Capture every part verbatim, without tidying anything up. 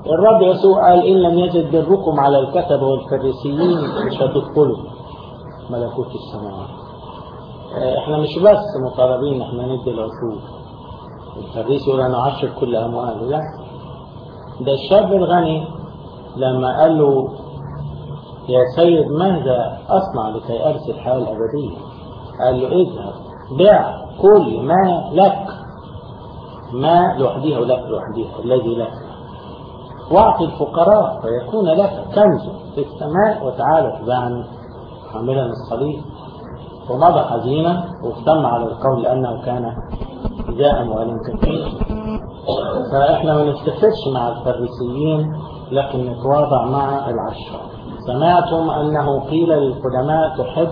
الرب يسوع قال إن لم يجد بركم على الكتبة والفريسيين مش هتدخلوا ملكوت السماوات. احنا مش بس مطالبين احنا ندي العشور. الفريسي يقول انا عشر كل امواله، لا، ده الشاب الغني لما قال له يا سيد ماذا اصنع لكي ارث الحياه الابديه؟ قال له اذهب بيع كل ما لك، ما لوحدها ولك لوحدها الذي لك، واعطي الفقراء فيكون لك كنز في السماء، وتعالى اتبعني حاملا الصليب. ومضى حزينا واجتمع على القول لأنه كان ذا أموال كثير. فإحنا ما نفتخرش مع الفريسيين لكن نتواضع مع العشرة. سمعتم أنه قيل للقدماء تحب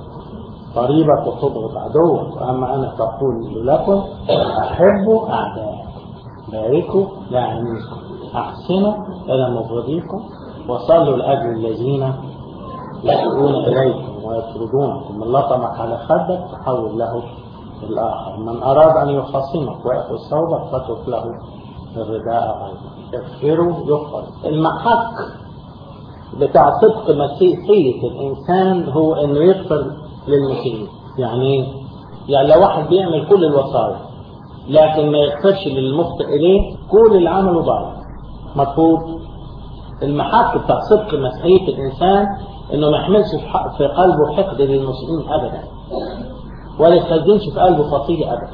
قريبك وتبغض عدوك، وأما أنا تقول لكم أحبوا أعداء، باركوا لاعنيكم، أحسنوا إلى مبغضيكم، وصلوا لأجل الذين يسيئون إليكم ويطردونكم. من لطمك على خدك فحول له الآخر، من أراد أن يخاصمك ويأخذ ثوبك فاترك له الرداء أيضا. اغفروا يغفر. المحك بتاع صدق مسيحية الإنسان هو إنه يغفر للمسيحيين. يعني يعني لو واحد بيعمل كل الوصايا لكن ما يغفرش للمخطئ إليه، كل اللي عمله ضايع مطلوب. المحك بتاع صدق مسيحية الإنسان إنه ما يحملش في قلبه حقد للمسلمين أبدا، ولا يخزنش في قلبه خطية أبدا.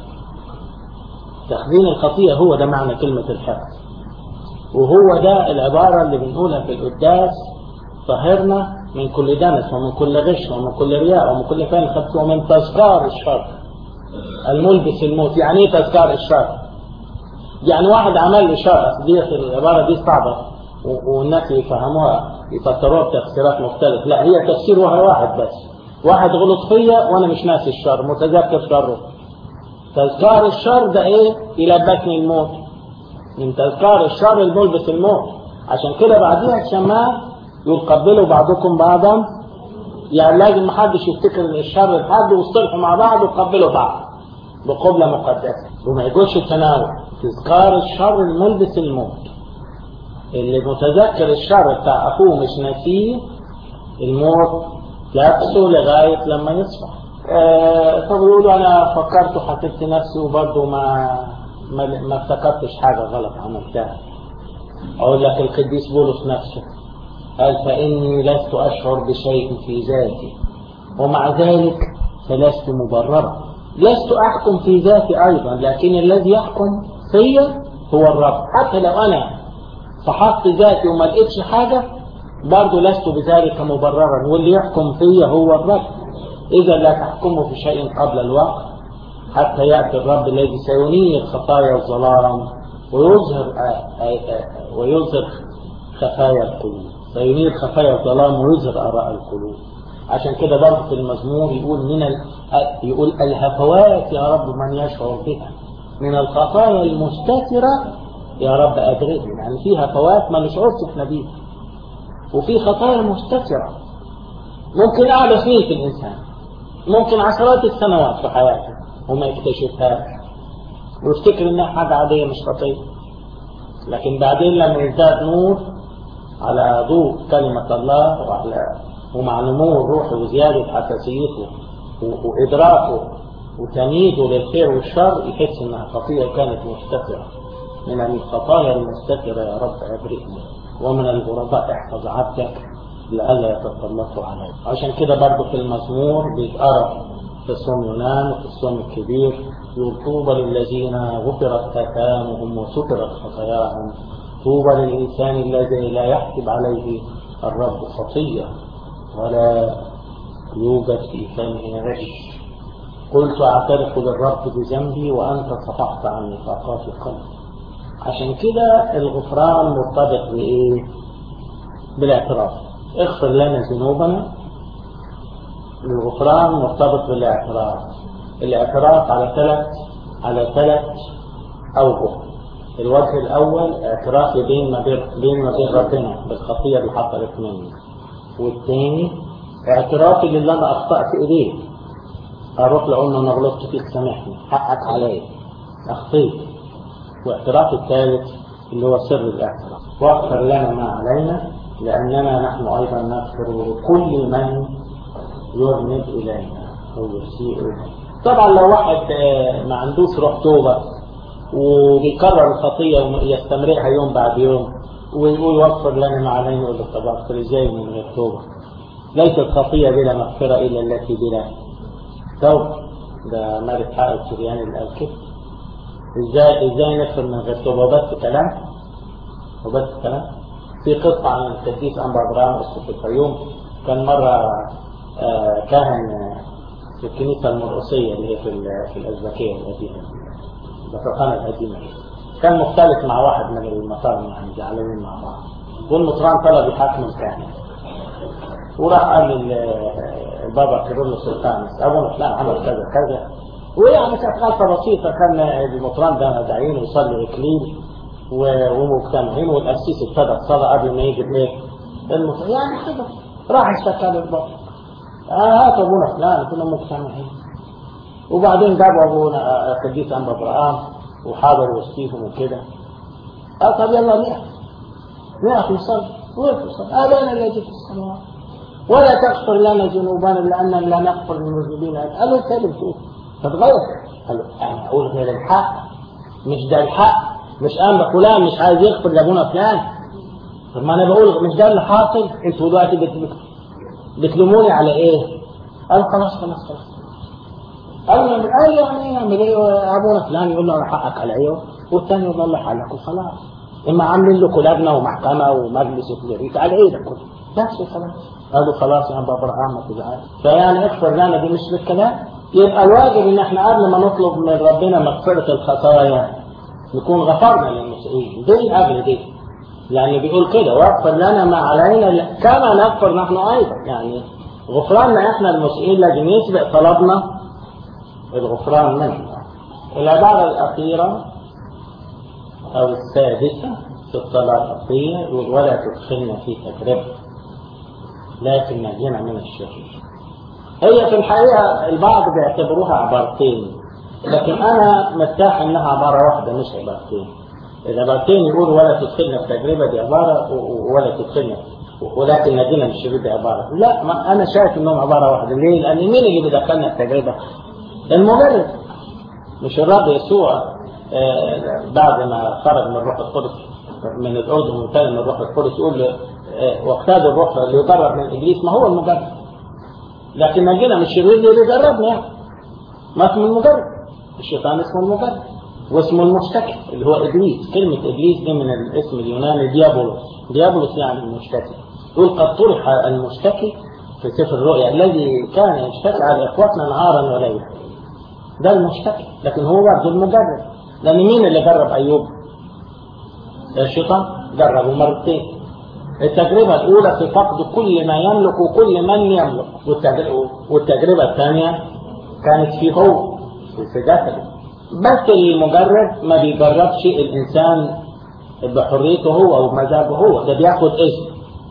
تخزين الخطية هو ده معنى كلمة الحقد، وهو ده العبارة اللي بنقولها في القداس: طهرنا من كل دنس ومن كل غش ومن كل رياء ومن كل فعل خبث ومن تذكار الشر الملبس الموت. يعني ايه تذكار الشر؟ يعني واحد عمل لي شر. دي العبارة دي صعبة والناس يفهموها يفسروها بتفسيرات مختلفة. لا، هي تفسيرها واحد بس. واحد غلط فيا وانا مش ناسي الشر، متذكر شره. تذكار الشر ده ايه؟ يلبسني الموت. من تذكار الشر الملبس الموت. عشان كده بعديها الشماء يقبلوا بعضكم بعضا، يعني لازم محدش يفتكر الشر لحد، ويصطلحوا مع بعض ويقبلوا بعض بقبلة مقدسة، وما يقولش التناول. تذكار الشر الملبس الموت. اللي متذكر الشر بتاع اخوه مش ناسيه، الموت لابسه لغاية لما يصبح. آه طب يقولوا انا فكرت وحسبت نفسي وبرضه ما ما, ما افتكرتش حاجة غلط عملتها. اقول لك القديس بولس نفسه قال: فاني لست اشعر بشيء في ذاتي ومع ذلك فلست مبررا. لست احكم في ذاتي ايضا، لكن الذي يحكم فيا هو الرب. حتى لو انا فحصت ذاتي وما لقيتش حاجة برضو لست بذلك مبررا، واللي يحكم فيا هو الرب. إذا لا تحكموا في شيء قبل الوقت حتى يأتي الرب الذي سينير خطايا الظلام ويظهر ويظهر خفايا القلوب. سينير خفايا الظلام ويظهر آراء القلوب. عشان كده برضو في المزمور يقول من ال... يقول الهفوات يا رب من يشعر بها، من الخطايا المستترة يا رب أدركني. يعني في هفوات ما نشعرش احنا بيها، وفي خطايا مستترة ممكن قاعدة سنين في الإنسان، ممكن عشرات السنوات في حياته وما يكتشفهاش ويفتكر إنها حاجة عادية مش خطية. لكن بعدين لما يزداد نور على ضوء كلمة الله وعلى ومع نمو الروح وزيادة حساسيته وإدراكه وتمييزه للخير والشر، يحس إنها خطية كانت مستترة. من الخطايا المستترة يا رب أبرئني، ومن الغرباء احفظ عبدك لئلا يتسلطوا عليه. عشان كده برضه في المزمور بيتقرأ في الصوم يونان وفي الصوم الكبير يقول: طوبى للذين غفرت آثامهم وسترت خطاياهم، طوبى للإنسان الذي لا يحسب عليه الرب خطية ولا يوجد في فمه غش. قلت أعترف للرب بذنبي وأنت صفحت عن نفاقات قلبي. عشان كده الغفران مرتبط بإيه؟ بالاعتراف. اغفر لنا ذنوبنا. الغفران مرتبط بالاعتراف. الاعتراف على ثلاث على ثلاث أوجه. الوجه الأول اعتراف بين ما بين ما بين ربنا بالخطية اللي حصلت مني، والثاني اعترافي للي أنا أخطأت إليه، أروح لأقول له أنا غلطت فيك سامحني، حقك علي، أخطيت. واعتراف الثالث اللي هو سر الاعتراف. واغفر لنا ما علينا لأننا نحن أيضا نغفر لكل من يذنب إلينا أو يسيء إلينا. طبعا لو واحد ما عندوش روح توبة وبيكرر الخطية ويستمرها يوم بعد يوم ويقول واغفر لنا ما علينا، يقول له طب اغفر ازاي من غير توبة؟ ليست خطية بلا مغفرة إلا التي بلا توبة. ده مالك حق السرياني اللي قال كده. ازاي ازاي نغفر من غير توبة؟ وبس كلام وبس كلام. في قصة عن القديس أنبا إبراهيم في الفيوم. كان مرة آه كاهن في الكنيسة المرقسية اللي هي في في الأزبكية القديمة، البطرخانة القديمة. كان مختلف مع واحد من المطارم، يعني زعلانين مع بعض، والمطران طلب يحاكم الكاهن، وراح قال للبابا كيرلس الخامس أبونا فلان عمل كذا كذا، ويعني كانت غلطة بسيطة. كان المطران ده داعين ويصلي إكليل ومجتمعين، والقسيس ابتدى الصلاة قبل ما يجي ايه المطران، يعني كده راح اشتكى للبابا، هات ابونا فلان كنا مجتمعين. وبعدين جابوا ابونا القديس أنبا إبراهيم وحاضر وسطيهم وكده. قال طب يلا نقف نقف نصلي. وقف نصلي. أبانا الذي في السماوات ولا تغفر لنا ذنوبنا لأننا لا نغفر للمذنبين. قال له انت اللي بتقول تتغير. قال له انا اقول غير الحق، مش ده الحق، مش أنبا فلان مش عايز يغفر لابونا فلان. طب ما انا بقول مش ده اللي حاصل، انتوا دلوقتي بتلوموني على ايه؟ قال خلاص خلاص خلاص. قال له قال يعني يعمل ايه؟ ابونا فلان يقول له انا حقك عليا، والثاني يقول له حقك، وخلاص. اما عاملين له لجنه ومحكمه ومجلس وكليريك على ايه ده كله؟ بس خلاص. قالوا خلاص يا أنبا إبراهيم ما تزعلش. فيعني اغفر لنا دي مش بالكلام. يبقى الواجب ان احنا قبل ما نطلب من ربنا مغفرة الخطايا نكون غفرنا للمسيئين. دي قبل دي. يعني بيقول كده واغفر لنا ما علينا كما نغفر نحن ايضا. يعني غفراننا احنا المسيئين لازم يسبق طلبنا الغفران منه. العبارة الأخيرة أو السادسة في الصلاة الأصلية يقول ولا تدخلنا في تجربة لكن نجينا من الشرير. هي في الحقيقة البعض بيعتبروها عبارتين، لكن أنا مرتاح إنها عبارة واحدة مش عبارتين. العبارتين يقول ولا تدخلنا في تجربة دي عبارة، ولا تدخلنا ولكن نجينا من الشرير دي عبارة. لا، ما أنا شايف إنهم عبارة واحدة. ليه؟ لأن مين اللي بيدخلنا في تجربة؟ المجرد، مش الرب يسوع. آه بعد ما خرج من الروح القدس من الأردن وانتهى من الروح القدس يقول آه واقتاد الروح اللي يجرب من إبليس، ما هو المجرد. لكن نجينا من الشرير اللي بيجربنا، يعني ما اسمه المجرد. الشيطان اسمه المجرد، واسمه المشتكي اللي هو إبليس. كلمة إبليس دي من الاسم اليوناني ديابولوس. ديابولوس يعني المشتكي. يقول قد طرح المشتكي في سفر الرؤيا الذي كان يشتكي على إخواتنا نهارا وليلا. ده المشتكي، لكن هو برضه المجرب. لأن مين اللي جرب أيوب؟ الشيطان جربه مرتين. التجربة الأولى في فقد كل ما يملك وكل من يملك، والتجربة الثانية كانت في هو في جسده. بس المجرب ما بيجربش الإنسان بحريته هو أو بمزاجه هو، ده بياخد إذن.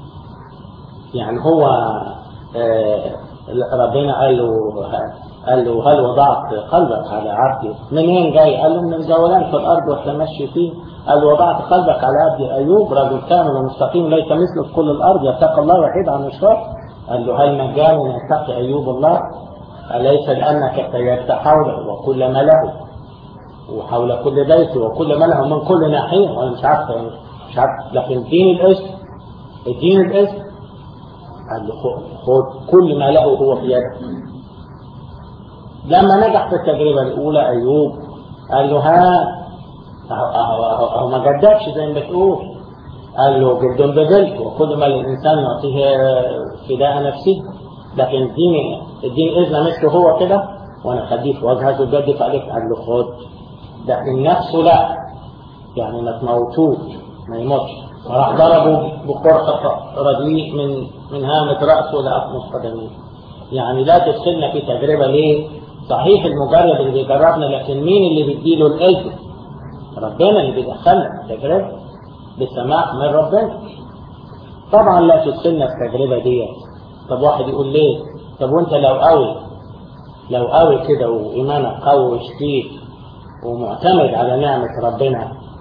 يعني هو آه ربنا قال له قال له هل وضعت قلبك على عبدي؟ منين جاي؟ قال له من الجولان في الأرض والتمشي فيه. قال وضعت قلبك على عبدي أيوب رجل كامل ومستقيم ليس مثله في كل الأرض يتقى الله وحيد عن الشر. قال له هل مجال يتقي أيوب الله؟ أليس لأنك سيرت حوله وكل ما له وحول كل بيته وكل ما له من كل ناحية؟ وأنا مش عارف مش عارف لكن اديني الاسم اديني الاسم. قال له خد كل ما له هو في يدك. لما نجح في التجربة الأولى أيوب قال له ها هو ما جدكش زي ما بتقول. قال له جلد بجلد وكل ما للإنسان يعطيه فداء نفسه، لكن اديني اديني إذن مثله هو كده وأنا خليه في وجهك وجدف عليك. قال له خد. لكن نفسه لا، يعني ما تموتوش ما يموتش. وراح ضربه بقرصة رديء من من هامة رأسه لأقمص قدميه. يعني لا تدخلنا في تجربة. ليه؟ صحيح المجرب اللي بيجربنا، لكن مين اللي بيديله الإذن؟ ربنا اللي بيدخلنا في تجربة بالسماح من ربنا. طبعا لا تدخلنا في التجربة دي. طب واحد يقول ليه؟ طب وانت لو قوي لو قوي كده وإيمانك قوي وشديد ومعتمد على نعمة ربنا،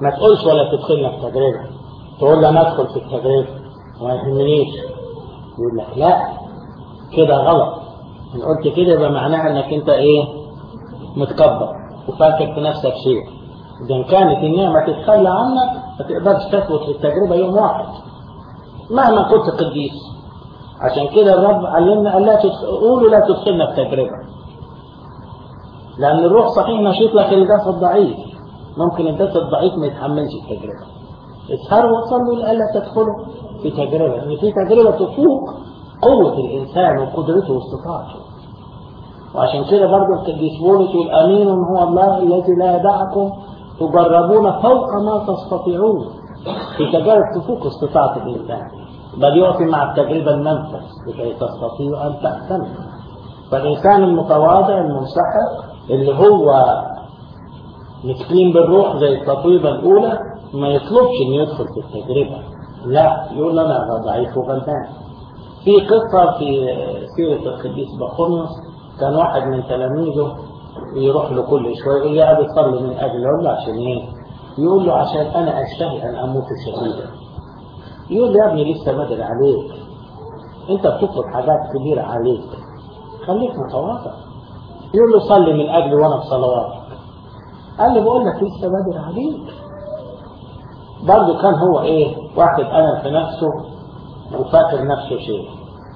ما تقولش ولا تدخلنا في تجربة، تقول له ندخل في التجربة وما يهمنيش. يقول لك لا كده غلط، إن قلت كده يبقى معناها انك انت ايه متكبر وفاكر في نفسك شيء. إذا كانت النعمة تتخلى عنك ما تقدرش تثبت في التجربة يوم واحد مهما كنت قديس. عشان كده الرب علمنا أن لا تقولوا لا تدخلنا في تجربة، لأن الروح صحيح نشيط لكن الجسد ضعيف، ممكن الجسد ضعيف ما يتحملش التجربة. اسهروا وصلوا لألا تدخلوا في تجربة، لأن في تجربة تفوق قوة الإنسان وقدرته واستطاعته. وعشان كده برضه القديس بولس يقول أمين هو الله الذي لا يدعكم تجربون فوق ما تستطيعون. في تجارب تفوق استطاعة الإنسان، بل يعطي مع التجربة المنفذ لكي تستطيع أن تأتمن. فالإنسان المتواضع المنسحق اللي هو مسكين بالروح زي التطويبة الأولى ما يطلبش إنه يدخل في التجربة، لا يقول أنا ضعيف وغلبان. في قصة في سيرة القديس بخوميوس، كان واحد من تلاميذه يروح له كل شوية يقول له أبي صلي من أجل، يقول له عشان إيه؟ يقول له عشان أنا أشتهي أن أموت شهيدا. يقول له يا ابني لسه بدري عليك، أنت بتطلب حاجات كبيرة عليك، خليك متواضع. يقول له صلي من أجلي وأنا بصلواتك. قال له بقول لك لسه بدري عليك. برضه كان هو إيه؟ واحد أنا في نفسه وفاكر نفسه شيء،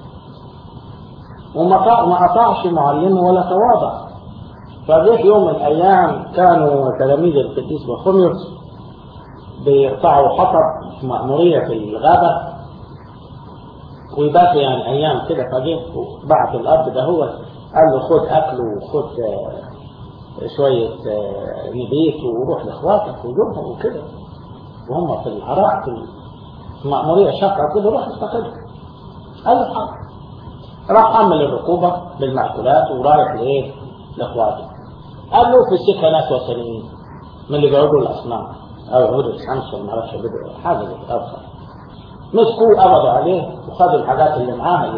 وما قطعش معلمه ولا تواضع. فجاء يوم من الأيام كانوا تلاميذ القديس بخوميوس بيقطعوا حطب في مأمورية في الغابة ويباتوا يعني أيام كده. فجاء بعت الأرض ده هو قال له خد أكل وخد شوية نبيت وروح لإخواتك وجوبهم وكده، وهم في العراق في المأمورية شقة كده روح استقل. قال له حاضر. راح عمل الركوبة بالمأكولات ورايح لإيه؟ لإخواته. قال له في السكة ناس وثنيين من اللي بيعبدوا الأصنام أو يعبدوا الشمس وما اعرفش يعبدوا حاجة زي أبخر. مسكوه قبضوا عليه وخدوا الحاجات اللي معاه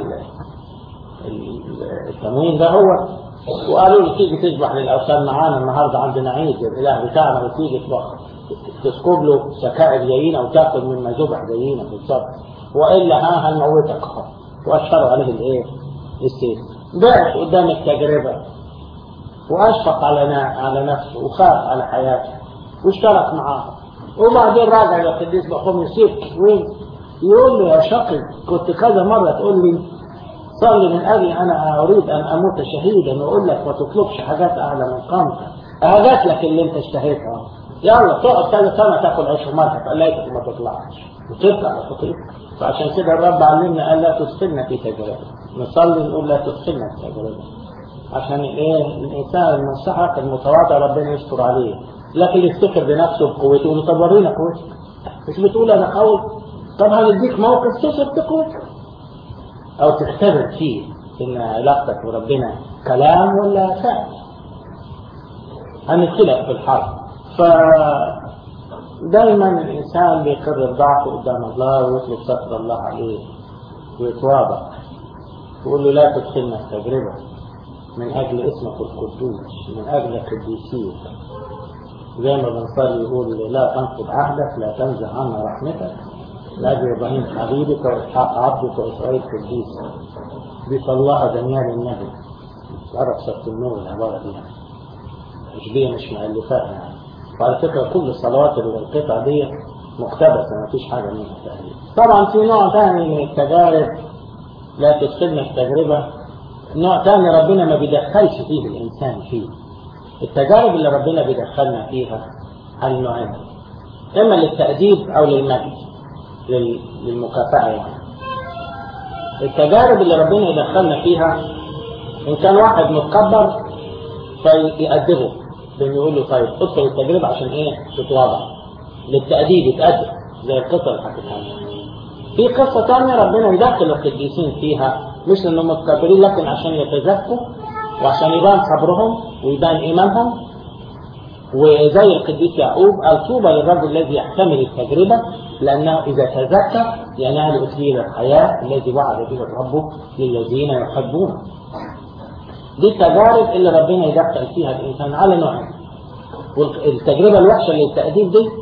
التموين ده هو، وقالوا له تيجي تذبح للأوثان معانا النهارده عندنا عيد الإله بتاعنا، وتيجي تسكب له سكائر زينا وتاكل مما ذبح زينا بالظبط، وإلا ها هنموتك. وأشهروا عليه الإيه؟ السيف. ضعف قدام التجربة وأشفق على على نفسه وخاف على حياته واشترك معاه. وبعدين راجع للقديس بخوميوس يبكي وين؟ يقول له يا شقي كنت كذا مرة تقول لي صلي من أجلي أنا أريد أن أموت شهيدا، وأقول لك ما تطلبش حاجات أعلى من قامتك، أهجت لك اللي أنت اشتهيتها، يلا تقعد كذا سنة تاكل عيش وملح فقليتك ما تطلعش وتبقى على خطيئتك. فعشان كده الرب علمنا أن لا تدخلنا في تجربة، نصلي نقول لا تدخلنا في تجربة عشان ايه؟ الانسان المنسحق المتواضع ربنا يستر عليه، لكن يفتخر بنفسه بقوته يقول طب ورينا قوتك، مش بتقول انا قوي؟ طب هنديك موقف تثبت بقوتك او تختبر فيه ان علاقتك بربنا كلام ولا فعل. هنختلف في الحرب. فدايما الانسان بيقرر ضعفه قدام الله ويطلب ستر الله عليه ويتواضع، يقول له لا تدخلنا في تجربه من أجل اسمك القدوس، من أجل قديسيك. زي ما بنصلي يقول لا تنقض عهدك، لا تنزع عنا رحمتك، لأجل إبراهيم حبيبك وإسحاق عبدك وإسرائيل قديسك. بيصلها دانيال النبي، عرف سبت النور العبارة دي مش دي مش مؤلفات يعني. وعلى فكرة كل الصلوات اللي القطع دي مقتبسة ما فيش حاجة منها تقريبا. طبعا في نوع ثاني من التجارب لا تدخلنا في تجربة، نوع ثاني ربنا ما بيدخلش فيه الإنسان فيه. التجارب اللي ربنا بيدخلنا فيها على نوعين، إما للتأديب أو للمجد للمكافأة يعني. التجارب اللي ربنا يدخلنا فيها إن كان واحد متكبر فيأدبه بأنه يقول له طيب ادخل التجربة عشان إيه؟ تتواضع. للتأديب يتأدب زي القصة اللي حكيتها لنا. في قصة ثانية ربنا يدخل القديسين فيها مش لأنهم متكبرين لكن عشان يتزكوا وعشان يبان صبرهم ويبان إيمانهم. وزي القديس يعقوب قال طوبى للرجل الذي يحتمل التجربة لأنه إذا تزكى ينال أكليل الحياة الذي وعد به الرب للذين يحبونه. دي التجارب اللي ربنا يدخل فيها الإنسان على نوعين. والتجربة الوحشة للتأديب دي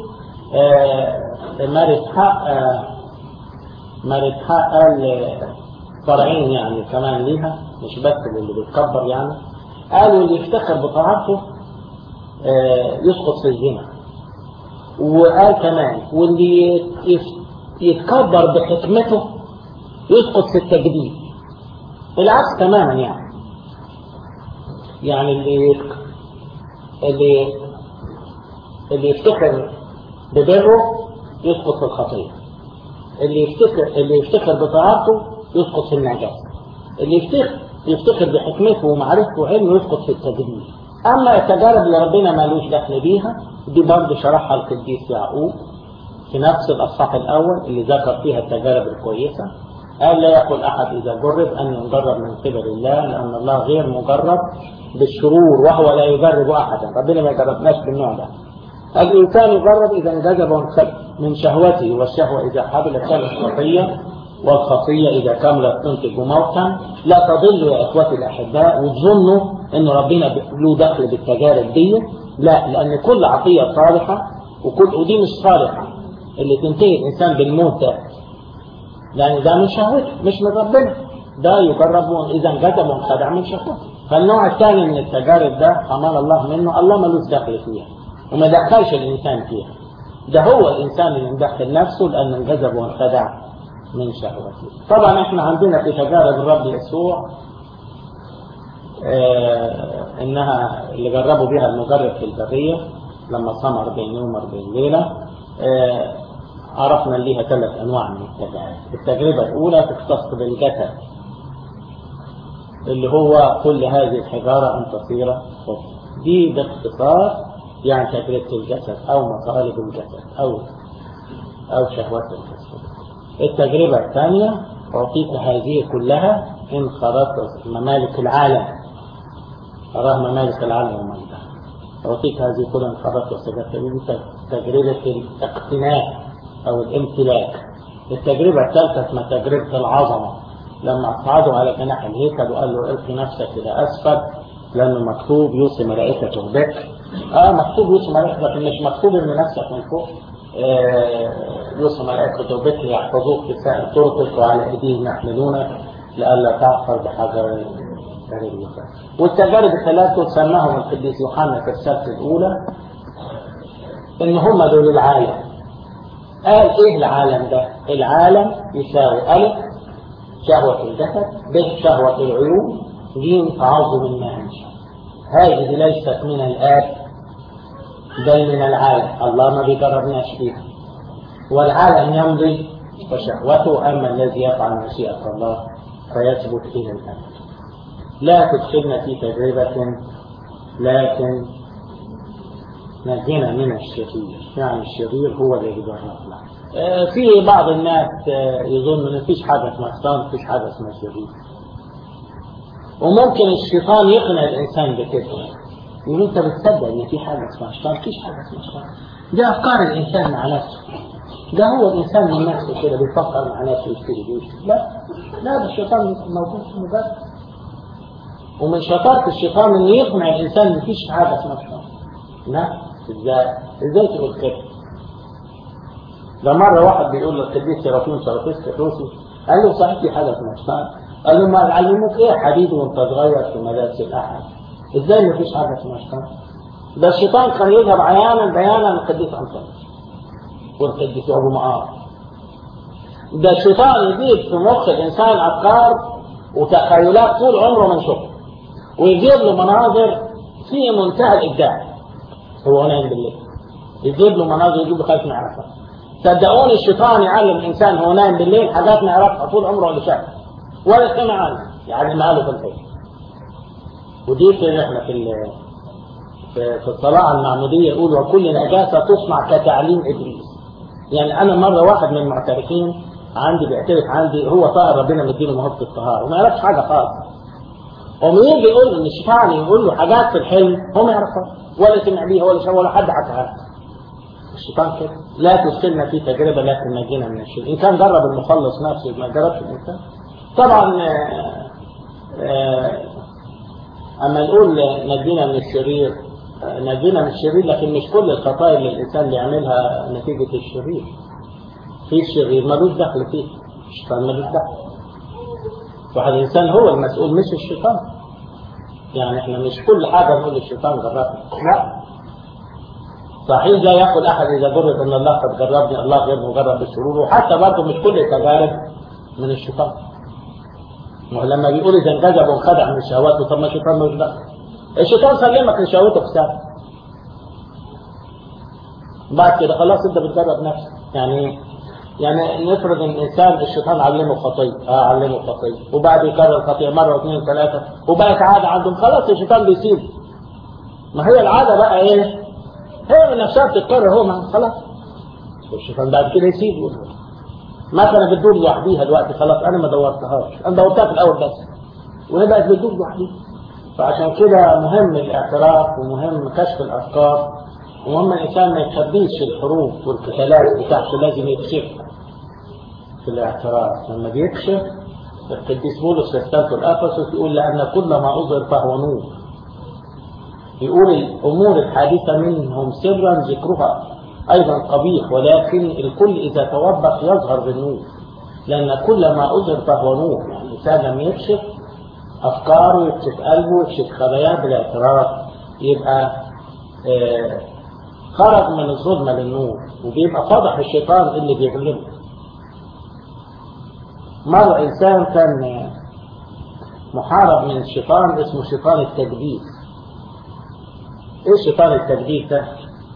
مارد حق مارد حق قال فرعين يعني كمان ليها، مش بس اللي بيتكبر يعني. قالوا اللي يفتخر بطهارته يسقط في الزنا، وقال كمان واللي يتكبر بحكمته يسقط في التجديد. العكس تماما يعني يعني اللي اللي اللي يفتخر ببره يسقط في الخطيئة، اللي يفتخر اللي يفتخر بطهارته يسقط في النجاسة، اللي يفتخر يفتخر بحكمته ومعرفته وعلمه يسقط في التجديد. أما التجارب اللي ربنا مالوش دخل بيها دي برضه شرحها القديس يعقوب في نفس الأصحاح الأول اللي ذكر فيها التجارب الكويسة. قال لا يقول أحد إذا جرب أن يجرب من قبل الله، لأن الله غير مجرب بالشرور وهو لا يجرب أحدا. ربنا ما يجربناش بالنوع ده. الإنسان يجرب إذا انجذب وانخلق من شهوته، والشهوة إذا حبلت كانت خطية، والخطية إذا كملت تنتج موتا. لا تضلوا يا إخوتي الأحباء وتظنوا إن ربنا له دخل بالتجارب دي، لا، لأن كل عطية صالحة وكل ودي مش صالحة اللي تنتهي الإنسان بالموت ده، لأن ده من شهوته مش من ربنا. ده يجرب إذا انجذب وانخدع من شهوته. فالنوع الثاني من التجارب ده حمال الله منه، الله ملوش دخل فيها وما دخلش الإنسان فيها. ده هو الإنسان اللي مدخل نفسه لأنه انجذب وانخدع من شهوته. طبعا احنا عندنا في تجارب الرب يسوع اه انها اللي جربوا بها المجرب في البرية لما صام أربعين يوم أربعين ليلة. اه عرفنا ليها ثلاث انواع من التجارب. التجربة الاولى تختص بالجسد اللي هو كل هذه الحجارة ان تصير خبز. دي باختصار يعني تجربة الجسد او مطالب الجسد او او شهوات الجسد. التجربة الثانية أعطيك هذه كلها إن خرجت ممالك العالم، أراه ممالك العالم ومالها. أعطيك هذه كلها إن خرجت وسجدت. تجربة الاقتناء أو الامتلاك. التجربة الثالثة اسمها تجربة العظمة، لما أصعدوا على جناح الهيكل وقال له القي نفسك إلى أسفل لأنه مكتوب يوصي ملائكته بك. آه مكتوب يوصي ملائكته، مش مكتوب إن نفسك من فوق. يوصي ملائكته بك يحفظوك في سائر طرقك وعلى ايديهم يحملونك لئلا تعثر بحجر كريم. والتجارب الثلاثه سماهم القديس يوحنا في السبت الاولى ان هم دول العالم. قال ايه العالم ده؟ العالم يساوي الف شهوه الجسد، ب شهوه العيون، ج تعظم النهج. هذه ليست من الآب بل من العالم، الله ما بيجربناش فيها. والعالم يمضي وشهوته، أما الذي يفعل مشيئة الله فيثبت إلى الأبد. لا تدخلنا في تجربة لكن نجينا من الشرير. يعني الشرير هو اللي يجربنا. في بعض الناس يظن ان مفيش حاجة اسمها شيطان، مفيش حاجة اسمها شرير، وممكن الشيطان يقنع الإنسان بكده. يقول انت بتصدق ان في حاجه اسمها شيطان؟ مفيش حاجه اسمها شيطان، دي افكار الانسان مع نفسه. ده هو الانسان من نفسه كده بيفكر مع نفسه يشتري بيشتري. لا لا، الشيطان موجود في مجرد، ومن شطارة الشيطان انه يقنع الانسان ان مفيش حاجه اسمها شيطان. لا، ازاي ازاي تقول كده؟ ده مره واحد بيقول للقديس سيرافيم سرافيس الروسي، قال له صحيح في حاجه اسمها شيطان؟ قال له ما علموك ايه يا حبيبي وانت صغير في مدارس الاحد؟ ازاي مفيش حاجه اسمها شيطان؟ ده الشيطان كان يذهب عيانا بيانا للقديس انطونيوس والقديس ابو معاذ. ده الشيطان يجيب في مخ الانسان افكار وتخيلات طول عمره من شغل، ويجيب له مناظر في منتهى الابداع. هو نايم بالليل يجيب له مناظر يجيب له خايف نعرفها. صدقوني الشيطان يعلم الانسان هو نايم بالليل حاجات نعرفها طول عمره اللي شافها ولا سمع عنها، يعلمها له في الحلم. ودي في احنا في في الصلاة المعمودية يقولوا وكل نجاسة تصنع كتعليم إبليس. يعني أنا مرة واحد من المعترفين عندي بيعترف عندي هو طاهر، ربنا مديله موهبة الطهارة وما يعرفش حاجة خالص. ومين بيقول إن الشيطان يقول له حاجات في الحلم هو ما يعرفها ولا سمع بيها ولا شاف ولا حد حكاها. الشيطان كده. لا تدخلنا في تجربة لكن نجينا من الشر. إن كان جرب المخلص نفسه ما جربش الإنسان. طبعا آآ آآ أما نقول نجينا من الشرير نجينا من الشرير، لكن مش كل الخطايا اللي الإنسان بيعملها نتيجة الشرير. في الشرير ملوش دخل فيه، الشيطان ملوش دخل. واحد الإنسان هو المسؤول مش الشيطان. يعني احنا مش كل حاجة نقول الشيطان جربني، لا. صحيح لا يقول أحد إذا جرب أن الله قد جربني، الله غير مجرب بالشرور. وحتى برضه مش كل التجارب من الشيطان. ولما بيقول إذا انجذب وانخدع من شهواته، طب ما الشيطان مش دخل. الشيطان سلمك لشهوته في ساعة، بعد كده خلاص انت بتجرب نفسك. يعني يعني نفرض ان الانسان الشيطان علمه خطيه، اه علمه خطيه، وبعد يكرر خطيه مره واثنين وثلاثه وبقت عاده عندهم، خلاص الشيطان بيسيب. ما هي العاده بقى ايه؟ هي من نفسها بتتكرر، هو ما خلاص الشيطان بعد كده يسيبه. مثلا بتدور لوحديها دلوقتي، خلاص انا ما دورتهاش، انا دورتها في الاول بس وهي بقت بتدور لوحديها. فعشان كده مهم الاعتراف، ومهم كشف الافكار، ومهم الانسان ما يخبيش الحروف والقتالات بتاعته، لازم يكشفها في الاعتراف. لما بيكشف القديس بولس في رسالته لأفسس يقول لأن كل ما أظهر فهو نور. يقول الأمور الحادثة منهم سرا ذكرها أيضا قبيح، ولكن الكل إذا توبخ يظهر بالنور، لأن كل ما أظهر فهو نور. يعني الإنسان لما يكشف أفكاره، يكشف قلبه، يكشف خباياه بالاعتراف، يبقى آه خرج من الظلمة للنور، وبيبقى فضح الشيطان اللي بيغلبه. مرة إنسان كان محارب من الشيطان اسمه شيطان التجديد. إيه شيطان التجديد ده؟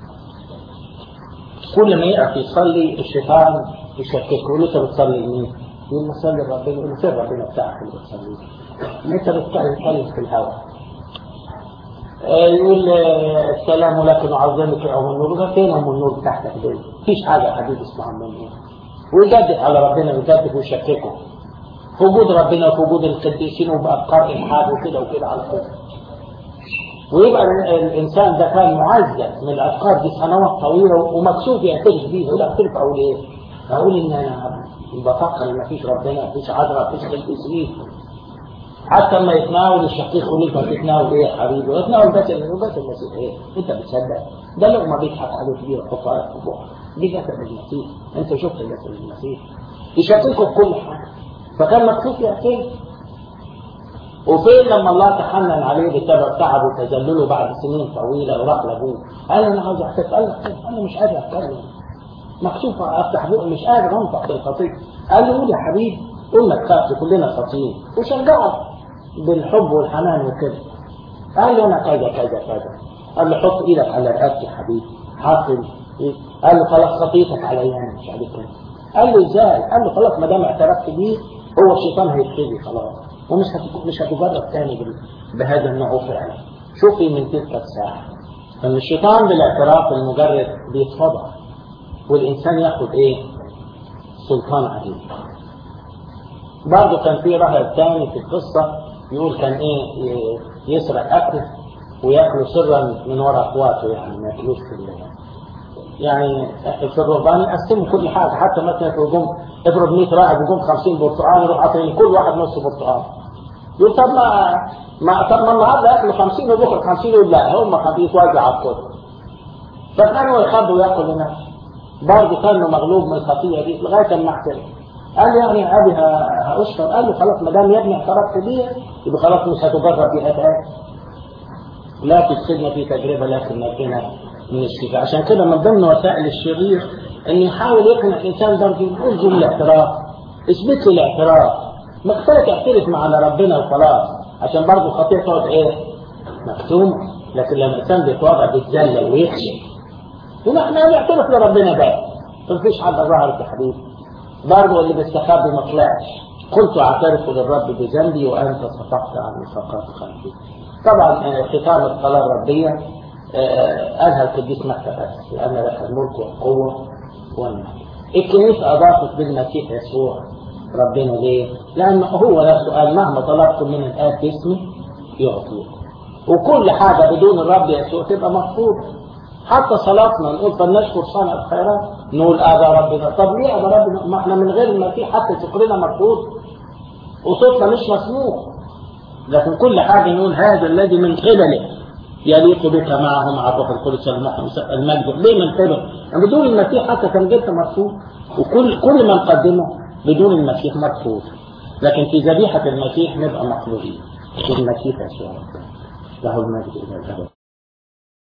كل ما يقف يصلي الشيطان يشككه، يقول له أنت بتصلي لمين؟ يقول له صلي لربنا. يقول له فين ربنا بتاعك اللي بتصلي؟ أنت بتصلي في الهواء. يقول السلام لك نعظمك يا أم النور. فين أم النور بتاعتك دول؟ مفيش حاجة يا حبيبي اسمها أم النور. ويجدد على ربنا، ويجدد ويشككه في وجود ربنا وفي وجود القديسين، وبأفكار إلحاد وكده وكده على طول. ويبقى الإنسان ده كان معزز من الأفكار دي سنوات طويلة ومكسوف يعترف بيها. يقول اعترف أقول إيه؟ أقول إن أنا بفكر إن مفيش ربنا، مفيش عذراء، مفيش قديسين. حتى لما يتناول الشقيق يقول لي انت بتتناول ايه يا حبيبي؟ يتناول بس بس المسيح. ايه؟ انت بتصدق؟ ده لقمه بيضحك عليه كبيره حطها لك في بقك، دي جسد المسيح، انت شفت جسد المسيح. يشككوا في كل حاجه، فكان مكسوف يعترف. وفين لما الله تحنن عليه بسبب تعبه وتذلله بعد سنين طويله وراح لابوه قال انا عاوز اعترف. قال له انا مش قادر اتكلم، مكسوف افتح بقي، مش قادر انطق بالخطيه. قال له قول يا حبيبي، قول ما تخافش كلنا خاطئين، وشجعه بالحب والحنان وكده. قال له انا كذا كذا كذا. قال له حط ايدك على رقبتي يا حبيبي. حاط إيه؟ قال له خلاص خطيتك عليا انا مش عليك انت. قال له ازاي؟ قال له خلاص ما دام اعترفت بيه هو الشيطان هيبتدي خلاص، ومش مش هتجرب تاني بهذا النوع فعلا. شوفي من تلك الساعه ان الشيطان بالاعتراف المجرد بيتفضح، والانسان ياخد ايه؟ سلطان عليه. برضه كان في راهب ثاني في القصه يقول كان ايه يسرق اكل وياكله سرا من وراء اخواته، يعني ما ياكلوش في الليل. يعني في الرهبان يقسموا كل حاجه، حتى مثلا في هجوم افرض مية راهب وجم خمسين برتقال يروح عاطين كل واحد نص برتقال. يقول طب ما ما طب ما النهارده ياكلوا خمسين وبكره خمسين. يقول لا هم هيتوزع على الكل. فكانوا يخبوا وياكل لنفسه. برضه كانوا مغلوب من الخطيه دي لغايه ما اعترف. قال يعني يا ابي هاشرب. قال له خلاص ما دام يا ابني اعترفت بيها يبقى خلاص مش هتجرب بيها تاني. لا تفسدنا في تجربه لكن نجينا من الشفاء. عشان كده من ضمن وسائل الشرير ان يحاول يقنع الانسان برضه يلزم الاعتراف، اثبت له الاعتراف، ما كفايه تعترف مع ربنا وخلاص، عشان برضه الخطيه تقعد ايه؟ مكتومه. لكن لما الانسان بيتواضع بيتذلل ويخشى يقول احنا نعترف لربنا بقى، مفيش حد ظهرت يا حبيبي. برضه اللي بيستخبي ما طلعش. قلت اعترف للرب بذنبي وانت صفحت عني فقط خلفي. طبعا ختام الصلاه الربيه قالها القديس متى بس، لان لك الملك والقوه والمجد. الكنيسه اضافت بالمسيح يسوع ربنا ليه؟ لانه هو نفسه قال مهما طلبتم من الاب باسمي يعطيكم. وكل حاجه بدون الرب يسوع تبقى مرفوضه. حتى صلاتنا نقول فلنشكر صانع الخيرات، نقول ابا ربنا. طب ليه ابا ربنا؟ ما احنا من غير المسيح حتى شكرنا مرفوض وصوتنا مش مسموع. لكن كل حاجه نقول هذا الذي من قبله يليق بك معهم مع الروح القدس المجد. ليه من كده؟ يعني بدون المسيح حتى كان جبت مرفوض، وكل كل ما نقدمه بدون المسيح مرفوض، لكن في ذبيحة المسيح نبقى مقبولين. في المسيح يسوع له المجد إلى الأبد.